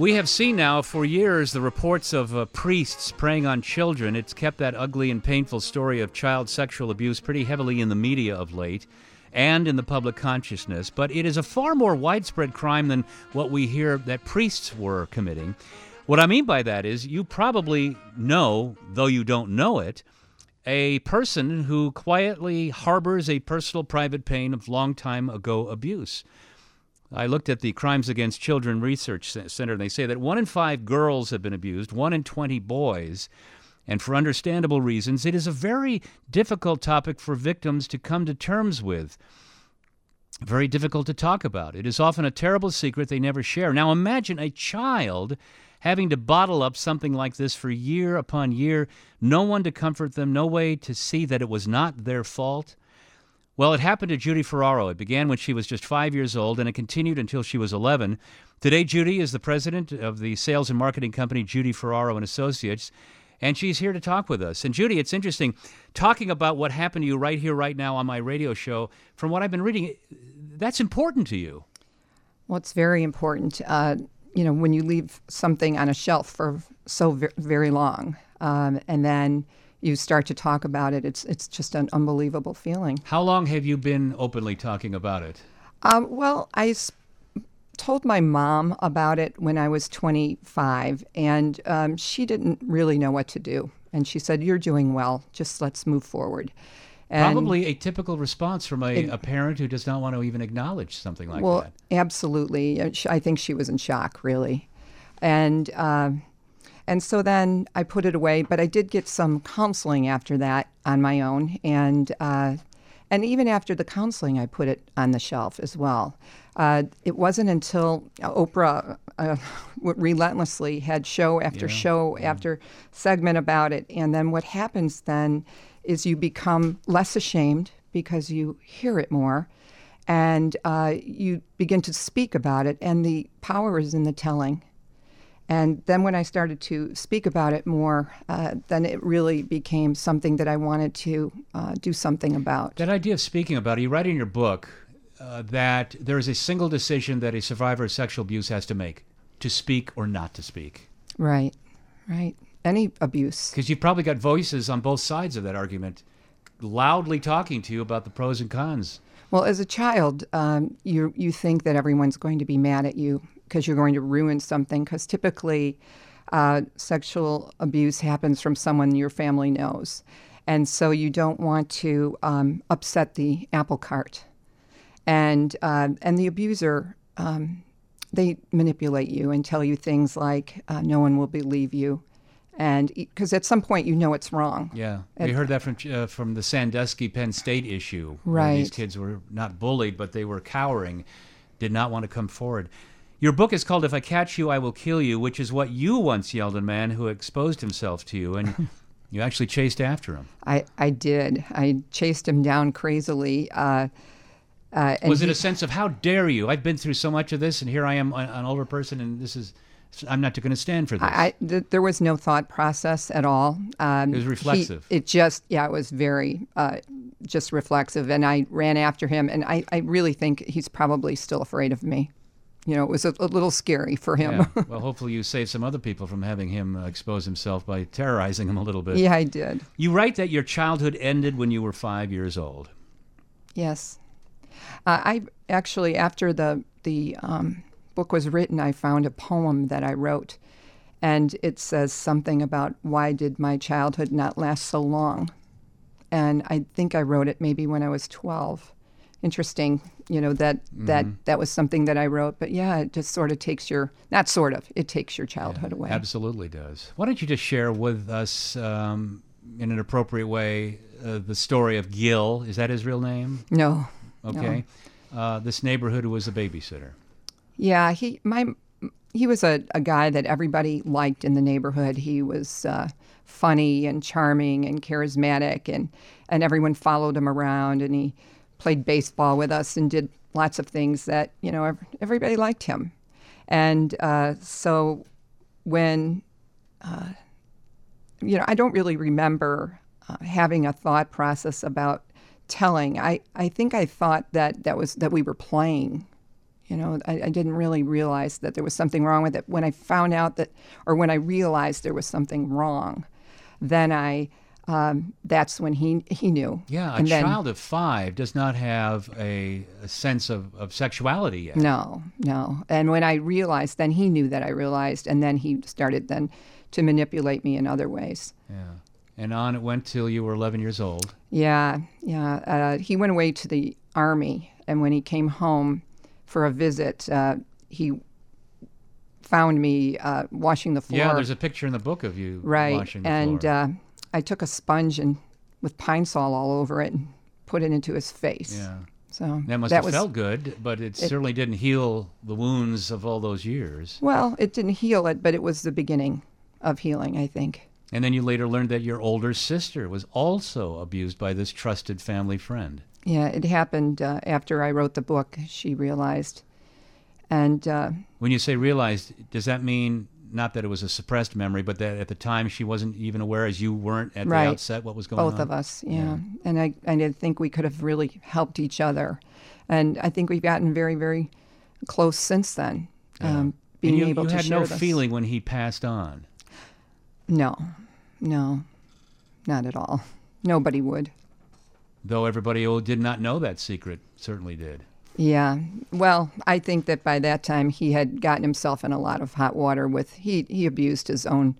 We have seen now for years the reports of priests preying on children. It's kept that ugly and painful story of child sexual abuse pretty heavily in the media of late and in the public consciousness. But it is a far more widespread crime than what we hear that priests were committing. What I mean by that is you probably know, though you don't know it, a person who quietly harbors a personal private pain of long time ago abuse. I looked at the Crimes Against Children Research Center, and they say that 1 in 5 girls have been abused, 1 in 20 boys. And for understandable reasons, it is a very difficult topic for victims to come to terms with. Very difficult to talk about. It is often a terrible secret they never share. Now imagine a child having to bottle up something like this for year upon year, no one to comfort them, no way to see that it was not their fault. Well, it happened to Judy Ferraro. It began when she was just 5 years old, and it continued until she was 11. Today, Judy is the president of the sales and marketing company Judy Ferraro and Associates, and she's here to talk with us. And Judy, it's interesting, talking about what happened to you right here, right now on my radio show, from what I've been reading, that's important to you. Well, it's very important. When you leave something on a shelf for so very long, and then you start to talk about it, it's just an unbelievable feeling. How long have you been openly talking about it? I told my mom about it when I was 25, and she didn't really know what to do. And she said, "You're doing well, just let's move forward." And probably a typical response from a parent who does not want to even acknowledge something like that. Well, absolutely. I think she was in shock, really. And so then I put it away, but I did get some counseling after that on my own. And even after the counseling, I put it on the shelf as well. It wasn't until Oprah relentlessly had show after show after segment about it. And then what happens then is you become less ashamed because you hear it more, and you begin to speak about it, and the power is in the telling. And then when I started to speak about it more, then it really became something that I wanted to do something about. That idea of speaking about it, you write in your book that there is a single decision that a survivor of sexual abuse has to make, to speak or not to speak. Right. Any abuse. Because you've probably got voices on both sides of that argument loudly talking to you about the pros and cons. Well, as a child, you think that everyone's going to be mad at you because you're going to ruin something, because typically sexual abuse happens from someone your family knows. And so you don't want to upset the apple cart. And the abuser, they manipulate you and tell you things like, no one will believe you. And because at some point you know it's wrong. Yeah, we heard that from the Sandusky Penn State issue. Right. Where these kids were not bullied, but they were cowering, did not want to come forward. Your book is called If I Catch You, I Will Kill You, which is what you once yelled at a man who exposed himself to you, and you actually chased after him. I did. I chased him down crazily. Was it a sense of, how dare you? I've been through so much of this, and here I am, an older person, and I'm not going to stand for this. There was no thought process at all. It was reflexive. It was very just reflexive, and I ran after him, and I really think he's probably still afraid of me. It was a little scary for him. Yeah. Well, hopefully you saved some other people from having him expose himself by terrorizing him a little bit. Yeah, I did. You write that your childhood ended when you were 5 years old. Yes. I actually, after the book was written, I found a poem that I wrote, and it says something about, why did my childhood not last so long? And I think I wrote it maybe when I was 12. Interesting, that was something that I wrote. But yeah, it just sort of takes it takes your childhood away. Absolutely does. Why don't you just share with us, in an appropriate way, the story of Gil? Is that his real name? No. Okay. No. This neighborhood who was a babysitter. Yeah, he was a guy that everybody liked in the neighborhood. He was funny and charming and charismatic, and everyone followed him around, and he played baseball with us and did lots of things that, everybody liked him. And so when, I don't really remember having a thought process about telling. I think I thought that we were playing. I didn't really realize that there was something wrong with it. When I found out when I realized there was something wrong, then that's when he knew. Yeah, a child of 5 does not have a sense of sexuality yet. No. And when I realized, then he knew that I realized, and then he started then to manipulate me in other ways. Yeah. And on it went till you were 11 years old. Yeah. He went away to the Army, and when he came home for a visit, he found me washing the floor. Yeah, there's a picture in the book of you washing the floor. And I took a sponge with Pine Sol all over it and put it into his face. Yeah. So that must have felt good, but it certainly didn't heal the wounds of all those years. Well, it didn't heal it, but it was the beginning of healing, I think. And then you later learned that your older sister was also abused by this trusted family friend. Yeah, it happened after I wrote the book, she realized. And when you say realized, does that mean not that it was a suppressed memory, but that at the time she wasn't even aware, as you weren't at the outset, what was going on? Both of us, yeah. And I think we could have really helped each other. And I think we've gotten very, very close since then, being able to share this. You had no feeling when he passed on? No, not at all. Nobody would. Though everybody who did not know that secret certainly did. Yeah. Well, I think that by that time he had gotten himself in a lot of hot water with, he abused his own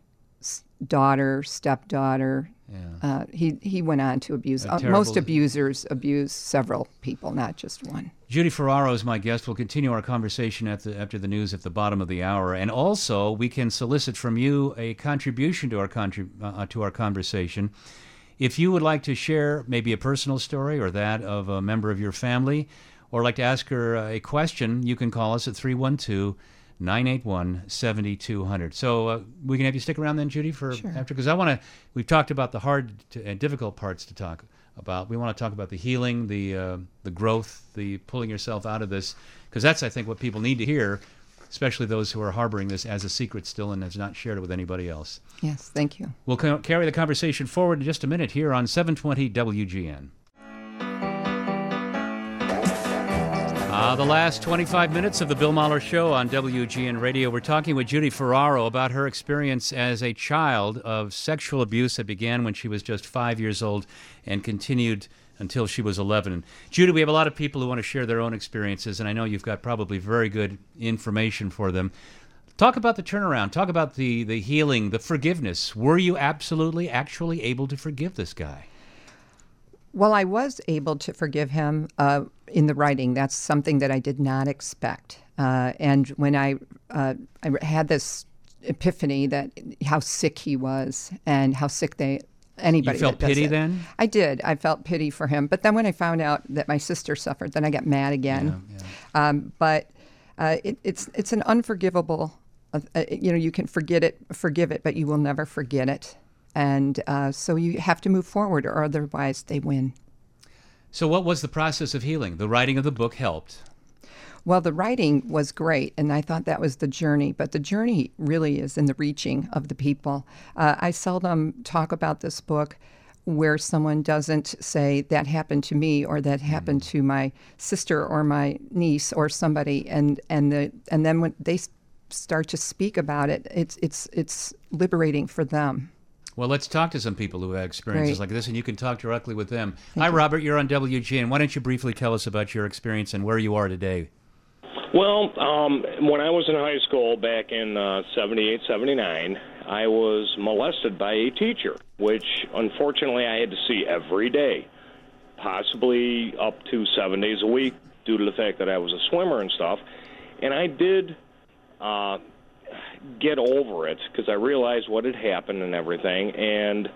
stepdaughter. Yeah. He went on to abuse. Most abusers abuse several people, not just one. Judy Ferraro is my guest. We'll continue our conversation after the news at the bottom of the hour. And also, we can solicit from you a contribution to our conversation. If you would like to share maybe a personal story or that of a member of your family, or like to ask her a question, you can call us at 312-981-7200. So we can have you stick around then, Judy, for sure. After, because we've talked about the hard and difficult parts to talk about. We want to talk about the healing, the growth, the pulling yourself out of this, because that's, I think, what people need to hear, especially those who are harboring this as a secret still and has not shared it with anybody else. Yes, thank you. We'll carry the conversation forward in just a minute here on 720 WGN. The last 25 minutes of the Bill Mahler Show on WGN Radio. We're talking with Judy Ferraro about her experience as a child of sexual abuse that began when she was just 5 years old and continued until she was 11. Judy, we have a lot of people who want to share their own experiences, and I know you've got probably very good information for them. Talk about the turnaround. Talk about the healing, the forgiveness. Were you actually able to forgive this guy? Well, I was able to forgive him in the writing. That's something that I did not expect. And when I had this epiphany that how sick he was and how sick anybody. You felt pity then? I did. I felt pity for him. But then when I found out that my sister suffered, then I got mad again. Yeah. But it's an unforgivable. You can forgive it, but you will never forget it. And so you have to move forward, or otherwise they win. So what was the process of healing? The writing of the book helped. Well, the writing was great, and I thought that was the journey. But the journey really is in the reaching of the people. I seldom talk about this book where someone doesn't say, that happened to me, or that happened to my sister or my niece or somebody. And then when they start to speak about it, it's liberating for them. Well, let's talk to some people who have experiences like this, and you can talk directly with them. Hi, you. Robert. You're on WGN. Why don't you briefly tell us about your experience and where you are today? Well, when I was in high school back in 78, 79, I was molested by a teacher, which unfortunately I had to see every day, possibly up to 7 days a week due to the fact that I was a swimmer and stuff. And I did get over it because I realized what had happened and everything, and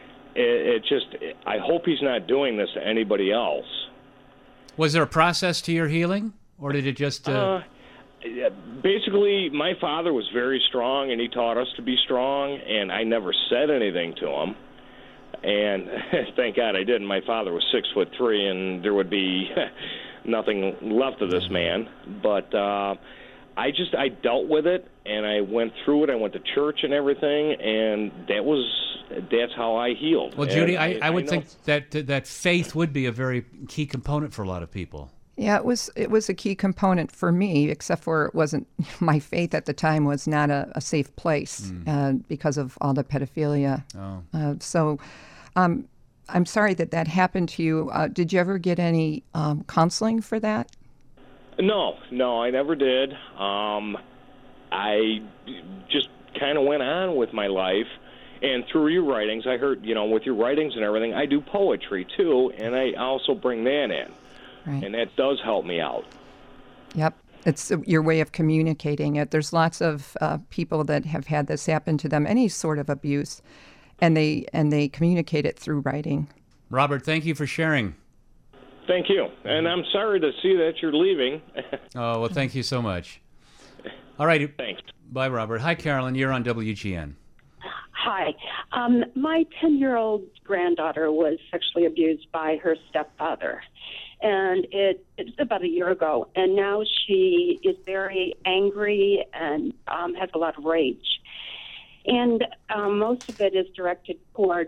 I hope he's not doing this to anybody else. Was there a process to your healing, or did it just... Basically, my father was very strong, and he taught us to be strong, and I never said anything to him. And thank God I didn't. My father was 6'3", and there would be nothing left of this man. But I dealt with it, and I went through it. I went to church and everything, and that's how I healed. Well, Judy, I would think that faith would be a very key component for a lot of people. Yeah, it was a key component for me, except for it wasn't my faith at the time was not a safe place because of all the pedophilia. Oh. I'm sorry that that happened to you. Did you ever get any counseling for that? No, I never did. I just kind of went on with my life. And through your writings, I heard, with your writings and everything, I do poetry too, and I also bring that in. Right. And that does help me out. Yep. It's your way of communicating it. There's lots of people that have had this happen to them, any sort of abuse, and they communicate it through writing. Robert, thank you for sharing. Thank you. And I'm sorry to see that you're leaving. Oh, well, thank you so much. All right. Thanks. Bye, Robert. Hi, Carolyn. You're on WGN. Hi. My 10-year-old granddaughter was sexually abused by her stepfather. And it's about a year ago. And now she is very angry and has a lot of rage. And most of it is directed toward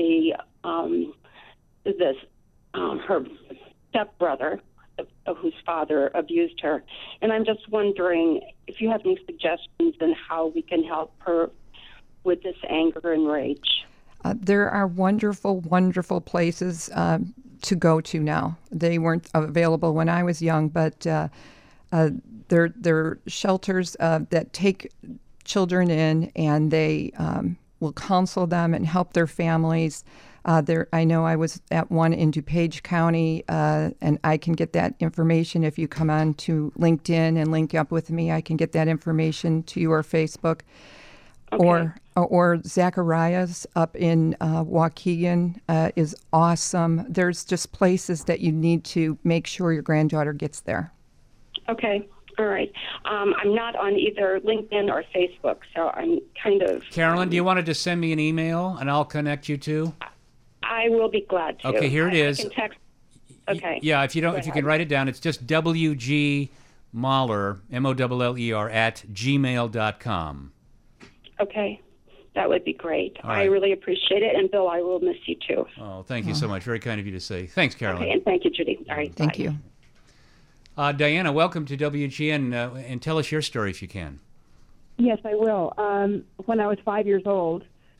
her stepbrother, whose father abused her. And I'm just wondering if you have any suggestions on how we can help her with this anger and rage. There are wonderful, wonderful places to go to now. They weren't available when I was young, but they're shelters that take children in, and they will counsel them and help their families. I know I was at one in DuPage County, and I can get that information if you come on to LinkedIn and link up with me. I can get that information to you or Facebook. Okay. Or Zacharias up in Waukegan is awesome. There's just places that you need to make sure your granddaughter gets there. Okay. All right. I'm not on either LinkedIn or Facebook, so I'm kind of... Carolyn, do you want to just send me an email and I'll connect you to? I will be glad to. Okay, here it is. I can text. Okay. Yeah, if you can write it down, it's just WG Moller, MOLLER, @gmail.com. Okay. That would be great. All I right. really appreciate it. And Bill, I will miss you too. Oh, thank you so much. Very kind of you to say. Thanks, Carolyn. Okay, and thank you, Judy. All right. Thank bye. you. Diana, welcome to WGN, and tell us your story if you can. Yes, I will. When I was 5 years old,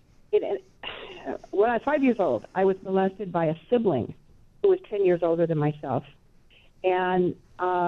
I was molested by a sibling who was 10 years older than myself. And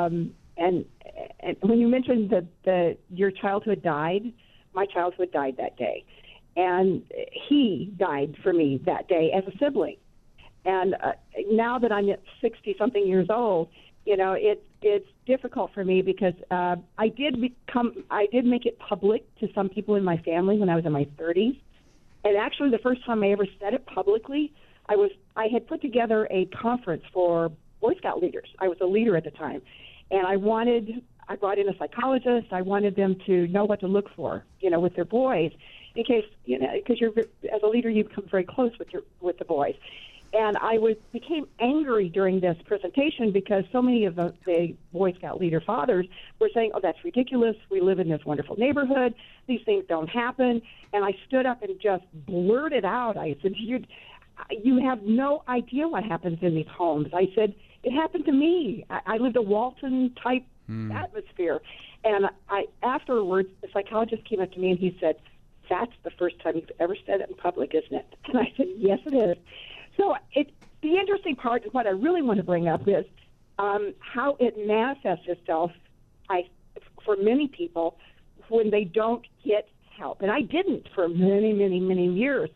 when you mentioned that your childhood died, my childhood died that day. And he died for me that day as a sibling. And now that I'm at 60-something years old, it's difficult for me because I did make it public to some people in my family when I was in my 30s. And actually, the first time I ever said it publicly, I had put together a conference for Boy Scout leaders. I was a leader at the time, and I brought in a psychologist. I wanted them to know what to look for, with their boys, in case, because as a leader, you become very close with the boys. And I became angry during this presentation because so many of the Boy Scout leader fathers were saying, "Oh, that's ridiculous. We live in this wonderful neighborhood. These things don't happen." And I stood up and just blurted out. I said, "You have no idea what happens in these homes." I said, "It happened to me. I lived a Walton-type atmosphere." And afterwards, the psychologist came up to me and he said, "That's the first time you've ever said it in public, isn't it?" And I said, "Yes, it is." So the interesting part, and what I really want to bring up, is how it manifests itself for many people when they don't get help. And I didn't for many, many, many years.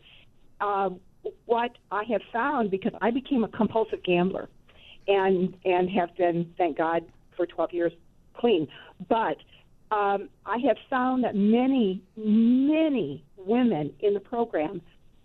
What I have found, because I became a compulsive gambler and have been, thank God, for 12 years clean. But I have found that many, many women in the program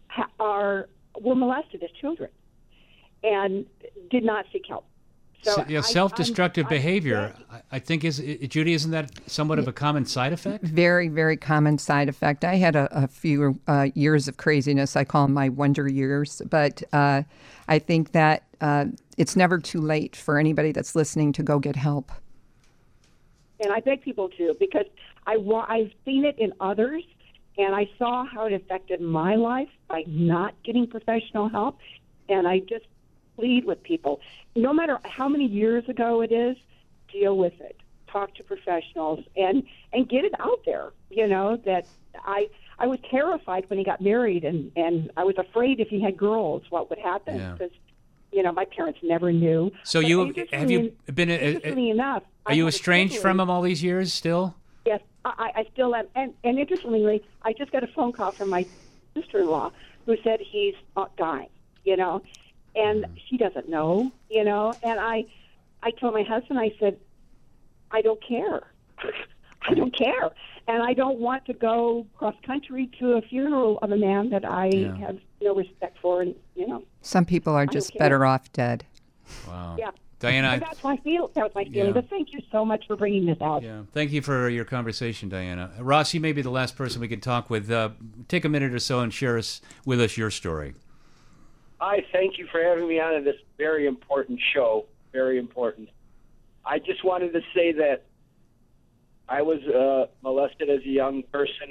were molested as children and did not seek help. So self-destructive behavior, I think, Judy, isn't that somewhat of a common side effect? Very, very common side effect. I had a few years of craziness. I call them my wonder years. But I think that it's never too late for anybody that's listening to go get help. And I beg people to, because I've seen it in others, and I saw how it affected my life by not getting professional help. And I just plead with people, no matter how many years ago it is, deal with it. Talk to professionals and get it out there. That I was terrified when he got married, and I was afraid if he had girls, what would happen? Because my parents never knew. So But you interestingly enough, are you estranged from him all these years still? Yes, I still am. And interestingly, I just got a phone call from my sister-in-law who said he's dying, and she doesn't know, and I told my husband, I said, I don't care. I don't care. And I don't want to go cross-country to a funeral of a man that I have no respect for, and, Some people are just better off dead. Wow. Yeah. Diana, and that's my feeling. That was my feeling. Yeah. But thank you so much for bringing this out. Yeah, thank you for your conversation, Diana. Ross, you may be the last person we can talk with. Take a minute or so and share with us your story. Hi, thank you for having me on this very important show. Very important. I just wanted to say that I was molested as a young person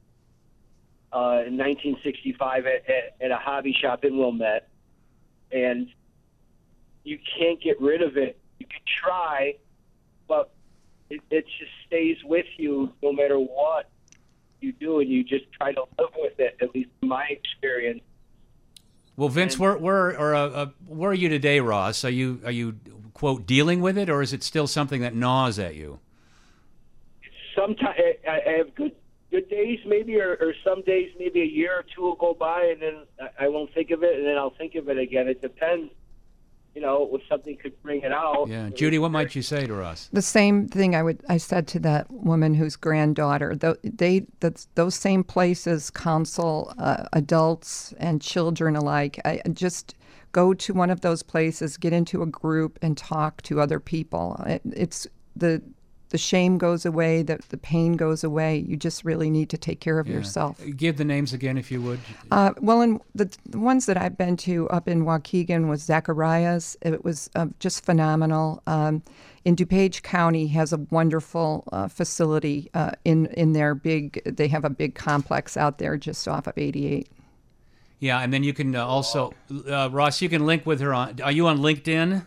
in 1965 at a hobby shop in Wilmette, and you can't get rid of it. You can try, but it just stays with you no matter what you do, and you just try to live with it, at least in my experience. Well, Vince, where are you today, Ross? Are you quote dealing with it, or is it still something that gnaws at you? Sometimes I have good days, maybe, or some days maybe a year or two will go by, and then I won't think of it, and then I'll think of it again. It depends, if something could bring it out. Yeah, Judy, what might you say to us? The same thing I said to that woman whose granddaughter. Those same places counsel adults and children alike. I just go to one of those places, get into a group, and talk to other people. It's the shame goes away, the pain goes away. You just really need to take care of yourself. Give the names again, if you would. Well, in the ones that I've been to up in Waukegan was Zacharias. It was just phenomenal. In DuPage County has a wonderful facility in their they have a big complex out there just off of 88. Yeah, and then you can also, Ross, you can link with her are you on LinkedIn?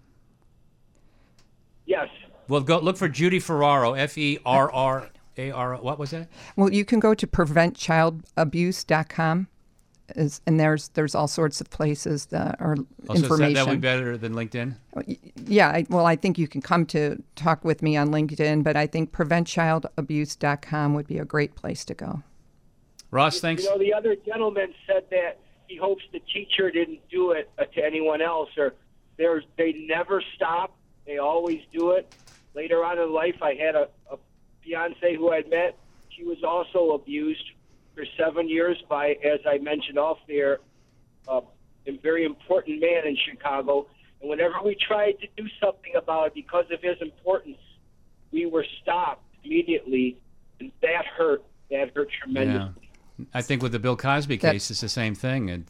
Yes. Well, go look for Judy Ferraro, Ferraro. What was that? Well, you can go to preventchildabuse.com, and there's all sorts of places that are information. So that would be better than LinkedIn? Yeah, I think you can come to talk with me on LinkedIn, but I think preventchildabuse.com would be a great place to go. Ross, thanks. The other gentleman said that he hopes the teacher didn't do it to anyone else, or they never stop. They always do it. Later on in life, I had a fiance who I'd met. She was also abused for 7 years by, as I mentioned off there, a very important man in Chicago. And whenever we tried to do something about it because of his importance, we were stopped immediately, and that hurt. That hurt tremendously. Yeah. I think with the Bill Cosby case, it's the same thing.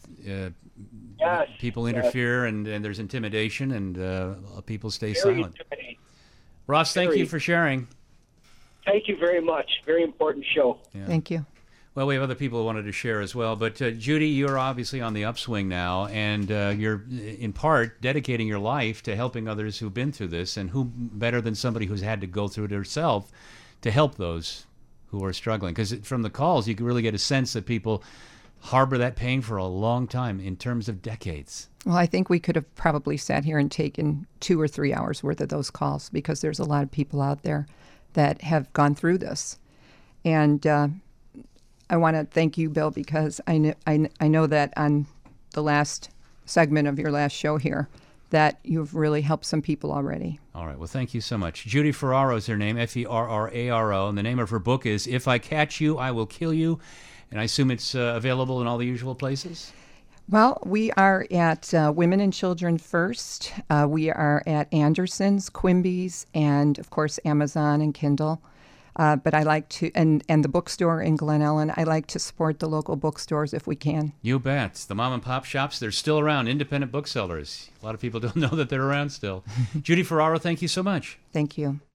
Yes. People interfere, and there's intimidation, and people stay Very silent. intimidating. Ross, thank you for sharing. Thank you very much. Very important show. Yeah. Thank you. Well, we have other people who wanted to share as well. But Judy, you're obviously on the upswing now, and you're in part dedicating your life to helping others who've been through this, and who better than somebody who's had to go through it herself to help those who are struggling. Because from the calls, you can really get a sense that people harbor that pain for a long time, in terms of decades. Well, I think we could have probably sat here and taken 2 or 3 hours worth of those calls, because there's a lot of people out there that have gone through this. And I want to thank you, Bill, because I know that on the last segment of your last show here, that you've really helped some people already. All right. Well, thank you so much. Judy Ferraro is her name, Ferraro, and the name of her book is If I Catch You, I Will Kill You. And I assume it's available in all the usual places? Well, we are at Women and Children First. We are at Anderson's, Quimby's, and, of course, Amazon and Kindle. But I like to, and the bookstore in Glen Ellen, I like to support the local bookstores if we can. You bet. The mom and pop shops, they're still around, independent booksellers. A lot of people don't know that they're around still. Judy Ferraro, thank you so much. Thank you.